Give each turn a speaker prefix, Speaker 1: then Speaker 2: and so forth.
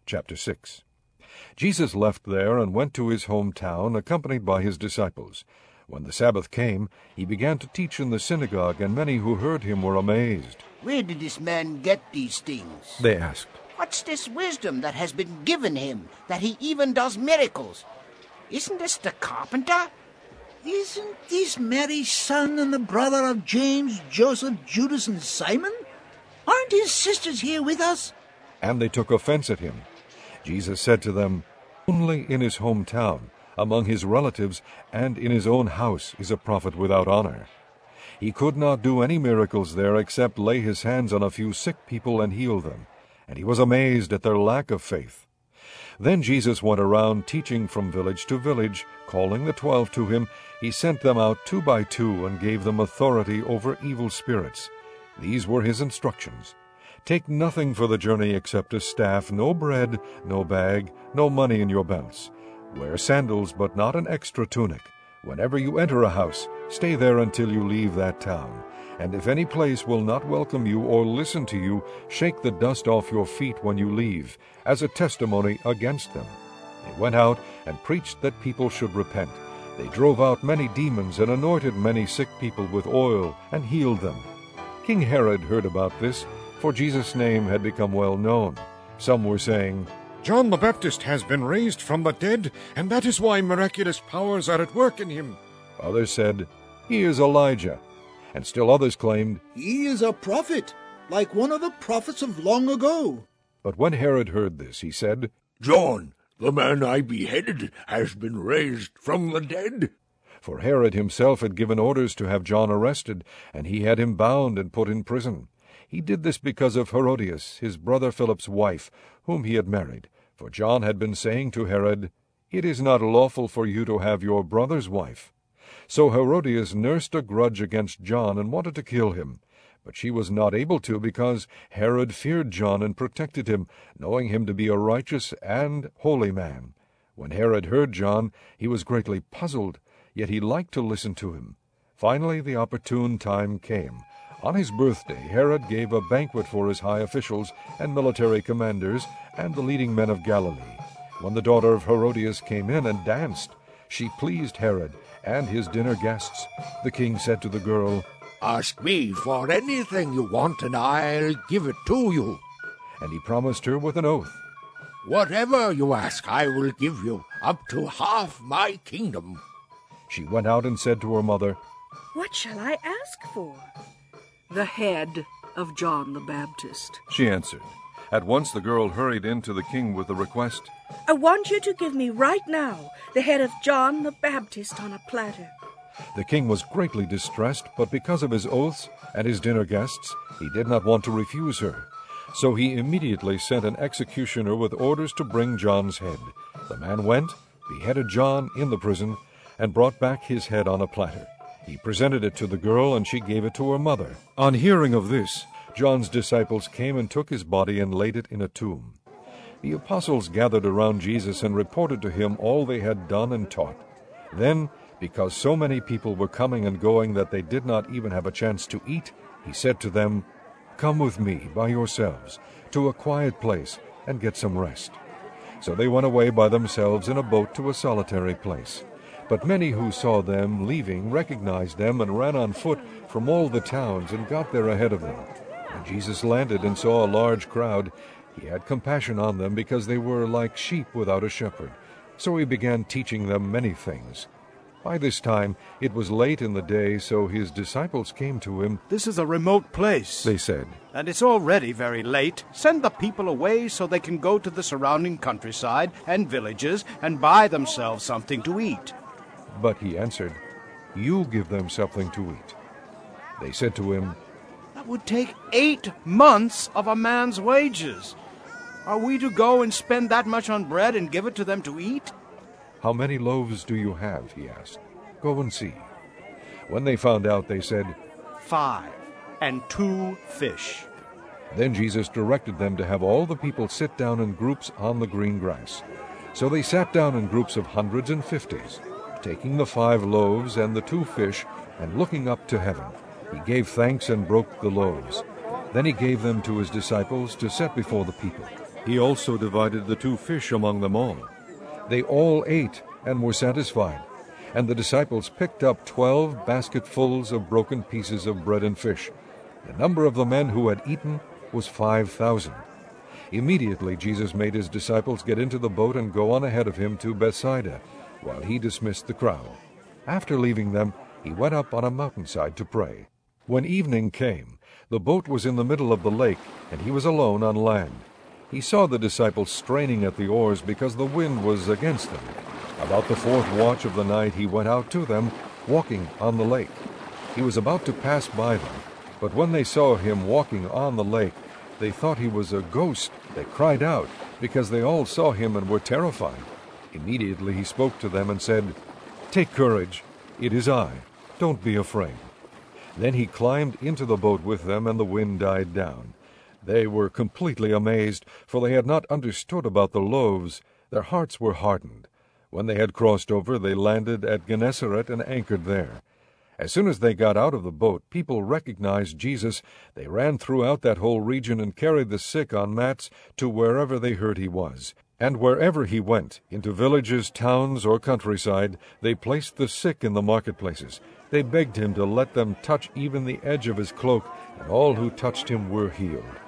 Speaker 1: Chapter 6. Jesus left there and went to his hometown, accompanied by his disciples. When the Sabbath came, he began to teach in the synagogue, and many who heard him were amazed.
Speaker 2: "Where did this man get these things?"
Speaker 1: They asked.
Speaker 2: "What's this wisdom that has been given him, that he even does miracles? Isn't this the carpenter?"
Speaker 3: "Isn't this Mary's son and the brother of James, Joseph, Judas, and Simon? Aren't his sisters here with us?"
Speaker 1: And they took offense at him. Jesus said to them, "Only in his hometown, among his relatives, and in his own house is a prophet without honor." He could not do any miracles there except lay his hands on a few sick people and heal them, and he was amazed at their lack of faith. Then Jesus went around teaching from village to village. Calling the 12 to him, he sent them out 2 by 2 and gave them authority over evil spirits. These were his instructions. "Take nothing for the journey except a staff, no bread, no bag, no money in your belts. Wear sandals, but not an extra tunic. Whenever you enter a house, stay there until you leave that town. And if any place will not welcome you or listen to you, shake the dust off your feet when you leave, as a testimony against them." They went out and preached that people should repent. They drove out many demons and anointed many sick people with oil and healed them. King Herod heard about this, for Jesus' name had become well known. Some were saying,
Speaker 4: "John the Baptist has been raised from the dead, and that is why miraculous powers are at work in him."
Speaker 1: Others said, "He is Elijah." And still others claimed,
Speaker 3: "He is a prophet, like one of the prophets of long ago."
Speaker 1: But when Herod heard this, he said,
Speaker 5: "John, the man I beheaded, has been raised from the dead."
Speaker 1: For Herod himself had given orders to have John arrested, and he had him bound and put in prison. He did this because of Herodias, his brother Philip's wife, whom he had married. For John had been saying to Herod, "It is not lawful for you to have your brother's wife." So Herodias nursed a grudge against John and wanted to kill him. But she was not able to, because Herod feared John and protected him, knowing him to be a righteous and holy man. When Herod heard John, he was greatly puzzled, yet he liked to listen to him. Finally the opportune time came. On his birthday, Herod gave a banquet for his high officials and military commanders and the leading men of Galilee. When the daughter of Herodias came in and danced, she pleased Herod and his dinner guests. The king said to the girl,
Speaker 5: "Ask me for anything you want, and I'll give it to you."
Speaker 1: And he promised her with an oath,
Speaker 5: "Whatever you ask, I will give you, up to half my kingdom."
Speaker 1: She went out and said to her mother,
Speaker 6: "What shall I ask for?"
Speaker 7: "The head of John the Baptist,"
Speaker 1: she answered. At once the girl hurried in to the king with the request,
Speaker 6: "I want you to give me right now the head of John the Baptist on a platter."
Speaker 1: The king was greatly distressed, but because of his oaths and his dinner guests, he did not want to refuse her. So he immediately sent an executioner with orders to bring John's head. The man went, beheaded John in the prison, and brought back his head on a platter. He presented it to the girl, and she gave it to her mother. On hearing of this, John's disciples came and took his body and laid it in a tomb. The apostles gathered around Jesus and reported to him all they had done and taught. Then, because so many people were coming and going that they did not even have a chance to eat, he said to them, "Come with me by yourselves to a quiet place and get some rest." So they went away by themselves in a boat to a solitary place. But many who saw them leaving recognized them and ran on foot from all the towns and got there ahead of them. When Jesus landed and saw a large crowd, he had compassion on them because they were like sheep without a shepherd. So he began teaching them many things. By this time it was late in the day, so his disciples came to him.
Speaker 8: "This is a remote place,"
Speaker 1: they said,
Speaker 8: "and it's already very late. Send the people away so they can go to the surrounding countryside and villages and buy themselves something to eat."
Speaker 1: But he answered, "You give them something to eat." They said to him,
Speaker 8: "That would take 8 months of a man's wages. Are we to go and spend that much on bread and give it to them to eat?"
Speaker 1: "How many loaves do you have?" he asked. "Go and see." When they found out, they said,
Speaker 8: 5, and 2 fish.
Speaker 1: Then Jesus directed them to have all the people sit down in groups on the green grass. So they sat down in groups of hundreds and fifties. Taking the 5 loaves and the 2 fish, and looking up to heaven, he gave thanks and broke the loaves. Then he gave them to his disciples to set before the people. He also divided the 2 fish among them all. They all ate and were satisfied, and the disciples picked up 12 basketfuls of broken pieces of bread and fish. The number of the men who had eaten was 5,000. Immediately Jesus made his disciples get into the boat and go on ahead of him to Bethsaida, while he dismissed the crowd. After leaving them, he went up on a mountainside to pray. When evening came, the boat was in the middle of the lake, and he was alone on land. He saw the disciples straining at the oars because the wind was against them. About the 4th watch of the night he went out to them, walking on the lake. He was about to pass by them, but when they saw him walking on the lake, they thought he was a ghost. They cried out, because they all saw him and were terrified. Immediately he spoke to them and said, "Take courage, it is I. Don't be afraid." Then he climbed into the boat with them, and the wind died down. They were completely amazed, for they had not understood about the loaves. Their hearts were hardened. When they had crossed over, they landed at Gennesaret and anchored there. As soon as they got out of the boat, people recognized Jesus. They ran throughout that whole region and carried the sick on mats to wherever they heard he was. And wherever he went, into villages, towns, or countryside, they placed the sick in the marketplaces. They begged him to let them touch even the edge of his cloak, and all who touched him were healed.